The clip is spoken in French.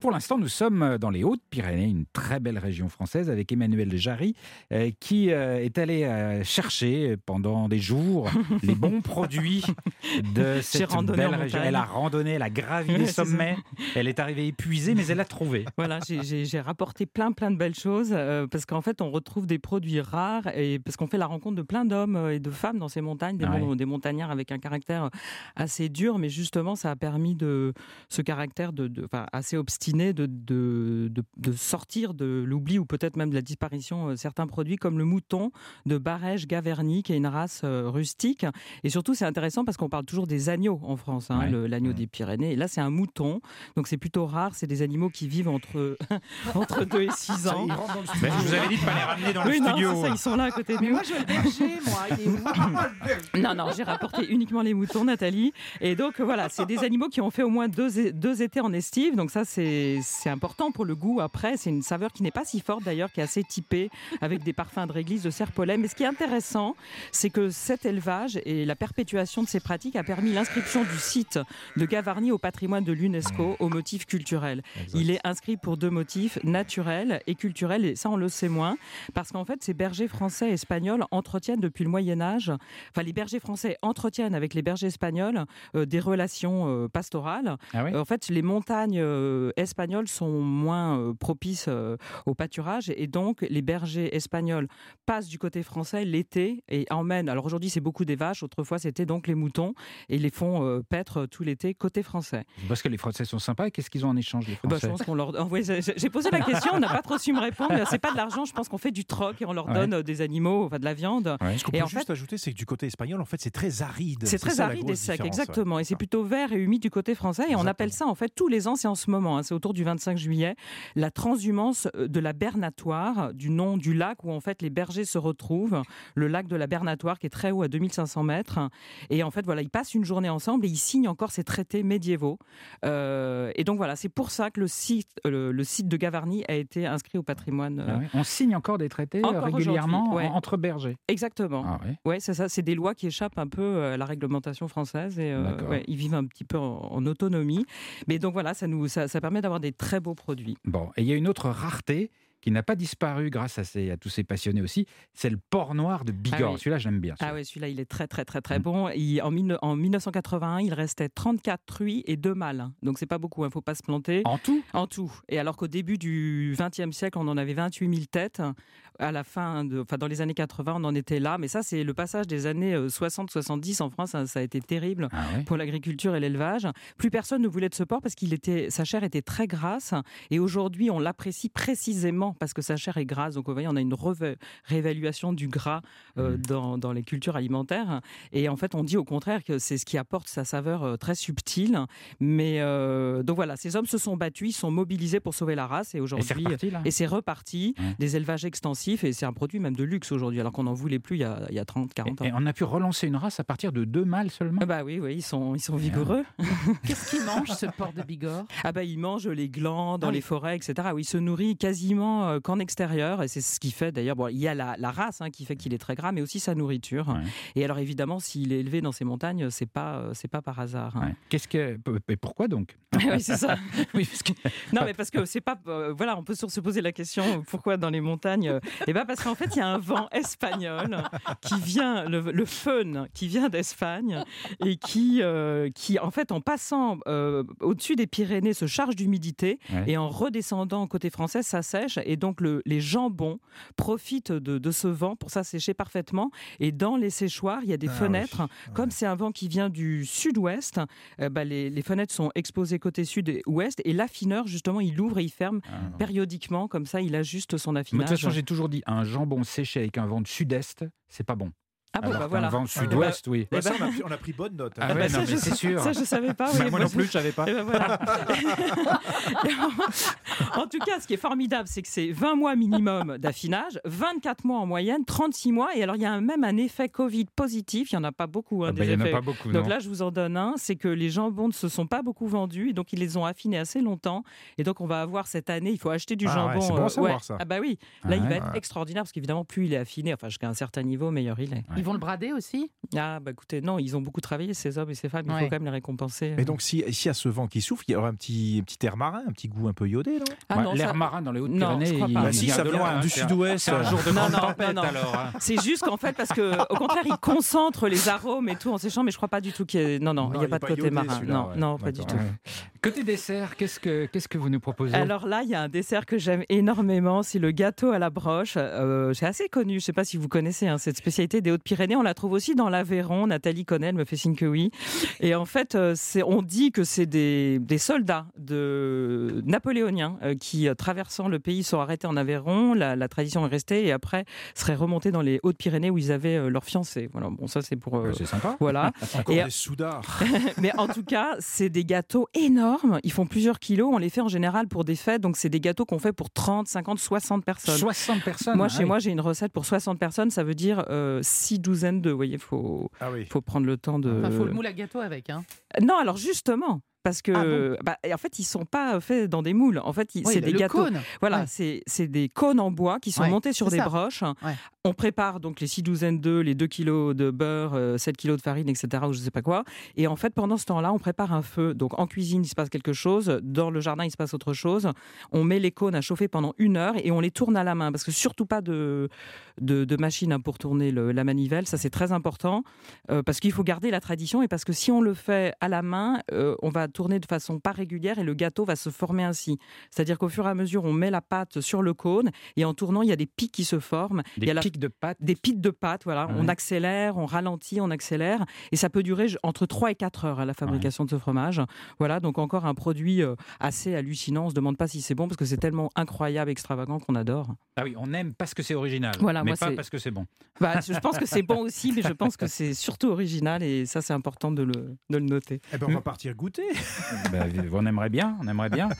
Pour l'instant, nous sommes dans les Hautes-Pyrénées, une très belle région française, avec Emmanuelle Jarry, qui est allée chercher pendant des jours les bons produits de cette belle région. Elle a randonné, elle a gravi les sommets, elle est arrivée épuisée, mais elle a trouvé. Voilà, j'ai rapporté plein de belles choses, parce qu'en fait, on retrouve des produits rares, et parce qu'on fait la rencontre de plein d'hommes et de femmes dans ces montagnes, des montagnards avec un caractère assez dur, mais justement, ça a permis de ce caractère assez obstiné de sortir de l'oubli ou peut-être même de la disparition certains produits comme le mouton de Barège-Gaverny, qui est une race rustique. Et surtout, c'est intéressant parce qu'on parle toujours des agneaux en France, l'agneau des Pyrénées. Et là, c'est un mouton, donc c'est plutôt rare. C'est des animaux qui vivent entre 2 et 6 ans. Je vous avais dit de ne pas les ramener dans le studio. Non, ça, ils sont là à côté de nous. Mais moi, je veux le berger, moi. Il est où? Non, j'ai rapporté uniquement les moutons, Nathalie. Et donc, voilà, c'est des animaux qui ont fait au moins 2 étés en estive. Donc ça, c'est important pour le goût. Après, c'est une saveur qui n'est pas si forte d'ailleurs, qui est assez typée, avec des parfums de réglisse, de serpolet. Mais ce qui est intéressant, c'est que cet élevage et la perpétuation de ces pratiques a permis l'inscription du site de Gavarnie au patrimoine de l'UNESCO au motif culturel. Exact. Il est inscrit pour 2 motifs, naturels et culturels. Et ça, on le sait moins. Parce qu'en fait, ces bergers français et espagnols entretiennent depuis le Moyen-Âge, les bergers français entretiennent avec les bergers espagnols des relations pastorales. Ah oui. En fait, les montagnes espagnols sont moins propices au pâturage, et donc les bergers espagnols passent du côté français l'été et emmènent, alors aujourd'hui c'est beaucoup des vaches, autrefois c'était donc les moutons, et les font paître tout l'été côté français. Parce que les Français sont sympas, et qu'est-ce qu'ils ont en échange, les Français? Je pense qu'on leur... j'ai posé la question, on n'a pas trop su me répondre, c'est pas de l'argent, je pense qu'on fait du troc et on leur donne des animaux, de la viande. Ce qu'on peut juste ajouter, c'est que du côté espagnol, en fait, c'est très aride. C'est très aride et sec, exactement, et c'est plutôt vert et humide du côté français, et on appelle ça en fait tous les ans, c'est en ce moment, c'est autour du 25 juillet, la transhumance de la Bernatoire, du nom du lac où en fait les bergers se retrouvent, le lac de la Bernatoire qui est très haut à 2500 mètres. Et en fait, voilà, ils passent une journée ensemble et ils signent encore ces traités médiévaux. Et donc voilà, c'est pour ça que le site de Gavarnie a été inscrit au patrimoine. On signe encore des traités régulièrement entre bergers. Exactement. C'est ça, c'est des lois qui échappent un peu à la réglementation française et ils vivent un petit peu en autonomie. Mais donc voilà, ça permet d'avoir des très beaux produits. Bon, et il y a une autre rareté qui n'a pas disparu grâce à tous ces passionnés aussi, c'est le porc noir de Bigorre. Celui-là, j'aime bien. Celui-là, il est très bon. En 1981, il restait 34 truies et 2 mâles. Donc, c'est pas beaucoup, il ne faut pas se planter. En tout ? En tout. Et alors qu'au début du XXe siècle, on en avait 28 000 têtes. À la fin, dans les années 80, on en était là. Mais ça, c'est le passage des années 60-70 en France. Ça a été terrible pour l'agriculture et l'élevage. Plus personne ne voulait de ce porc parce sa chair était très grasse. Et aujourd'hui, on l'apprécie précisément parce que sa chair est grasse. Donc, vous voyez, on a une réévaluation du gras dans les cultures alimentaires. Et en fait, on dit au contraire que c'est ce qui apporte sa saveur très subtile. Mais donc voilà, ces hommes se sont battus, ils sont mobilisés pour sauver la race. Et aujourd'hui, c'est reparti. Des élevages extensifs. Et c'est un produit même de luxe aujourd'hui, alors qu'on n'en voulait plus il y a 30-40 ans. Et on a pu relancer une race à partir de 2 mâles seulement ? Oui, ils sont vigoureux. Qu'est-ce qu'il mange, ce porc de Bigorre ? Il mange les glands dans les forêts, etc. Il se nourrit quasiment qu'en extérieur, et c'est ce qui fait d'ailleurs, il y a la race qui fait qu'il est très gras, mais aussi sa nourriture. Et alors évidemment, s'il est élevé dans ces montagnes, c'est pas par hasard. Et pourquoi donc ? Oui, c'est ça. Non, mais parce que c'est pas... on peut se poser la question, pourquoi dans les montagnes ? Parce qu'en fait, il y a un vent espagnol qui vient, le fön, qui vient d'Espagne, et qui en fait, en passant au-dessus des Pyrénées, se charge d'humidité, et en redescendant côté français, ça sèche, et donc les jambons profitent de ce vent pour s'assécher parfaitement. Et dans les séchoirs, il y a des fenêtres. Comme c'est un vent qui vient du sud-ouest, les fenêtres sont exposées côté sud et ouest, et l'affineur, justement, il ouvre et il ferme périodiquement, comme ça, il ajuste son affinage. Mais de toute façon, j'ai toujours dit, un jambon séché avec un vent de sud-est, c'est pas bon. Voilà. Un vent sud-ouest, oui. Ça, on a pris bonne note. Mais c'est sûr. Ça, je savais pas. Moi non plus, je savais pas. En tout cas, ce qui est formidable, c'est que c'est 20 mois minimum d'affinage, 24 mois en moyenne, 36 mois. Et alors, il y a même un effet Covid positif. Il n'y en a pas beaucoup. Il n'y en a pas beaucoup. Donc là, je vous en donne un. C'est que les jambons ne se sont pas beaucoup vendus. Et donc, ils les ont affinés assez longtemps. Et donc, on va avoir cette année, il faut acheter du jambon. C'est bon à savoir, ça. Oui. Là, il va être extraordinaire parce qu'évidemment, plus il est affiné, jusqu'à un certain niveau, meilleur il est. Ils vont le brader aussi? Ah, bah écoutez, non, ils ont beaucoup travaillé, ces hommes et ces femmes, il faut quand même les récompenser. Mais donc, s'il y a ce vent qui souffle, il y aura un petit air marin, un petit goût un peu iodé, non? L'air marin dans les Hautes-Pyrénées, si, ça vient loin, du sud-ouest. C'est un jour de grande tempête, alors. C'est juste qu'en fait, parce qu'au contraire, ils concentrent les arômes et tout en séchant, mais je crois pas du tout qu'il y ait... Non, il n'y a pas de côté marin. Non, pas du tout. Côté dessert, qu'est-ce que vous nous proposez? Alors là, il y a un dessert que j'aime énormément, c'est le gâteau à la broche. C'est assez connu, je ne sais pas si vous connaissez cette spécialité des Hautes-Pyrénées. On la trouve aussi dans l'Aveyron. Nathalie connaît, elle me fait signe que oui. Et en fait, on dit que c'est des soldats napoléoniens qui, traversant le pays, sont arrêtés en Aveyron. La tradition est restée et après seraient remontés dans les Hautes-Pyrénées où ils avaient leur fiancé. Voilà, bon, ça c'est pour... c'est sympa. Voilà. Encore des soudards. Mais en tout cas, c'est des gâteaux énormes. Ils font plusieurs kilos. On les fait en général pour des fêtes. Donc, c'est des gâteaux qu'on fait pour 30, 50, 60 personnes. 60 personnes? Moi, chez moi, j'ai une recette pour 60 personnes. Ça veut dire 6 douzaines de... Vous voyez, il faut prendre le temps de... Il faut le moule à gâteau avec. Hein. Non, alors justement... Parce que, en fait, ils sont pas faits dans des moules. En fait, c'est des gâteaux. Cône. Voilà, c'est des cônes en bois qui sont montés sur des broches. Ouais. On prépare donc les 6 douzaines d'œufs, les 2 kilos de beurre, 7 kilos de farine, etc. ou je sais pas quoi. Et en fait, pendant ce temps-là, on prépare un feu. Donc en cuisine, il se passe quelque chose. Dans le jardin, il se passe autre chose. On met les cônes à chauffer pendant 1 heure et on les tourne à la main. Parce que surtout pas de machine pour tourner la manivelle. Ça, c'est très important. Parce qu'il faut garder la tradition et parce que si on le fait à la main, on va tourner de façon pas régulière et le gâteau va se former ainsi. C'est-à-dire qu'au fur et à mesure, on met la pâte sur le cône et en tournant, il y a des pics qui se forment. Des pics de pâte. Des pics de pâte, voilà. Ouais. On accélère, on ralentit, on accélère et ça peut durer entre 3 et 4 heures à la fabrication de ce fromage. Voilà, donc encore un produit assez hallucinant. On se demande pas si c'est bon parce que c'est tellement incroyable, extravagant qu'on adore. Ah oui, on aime parce que c'est original, voilà, mais pas parce que c'est bon. Je pense que c'est bon aussi, mais je pense que c'est surtout original et ça, c'est important de le noter. On va partir goûter. On aimerait bien.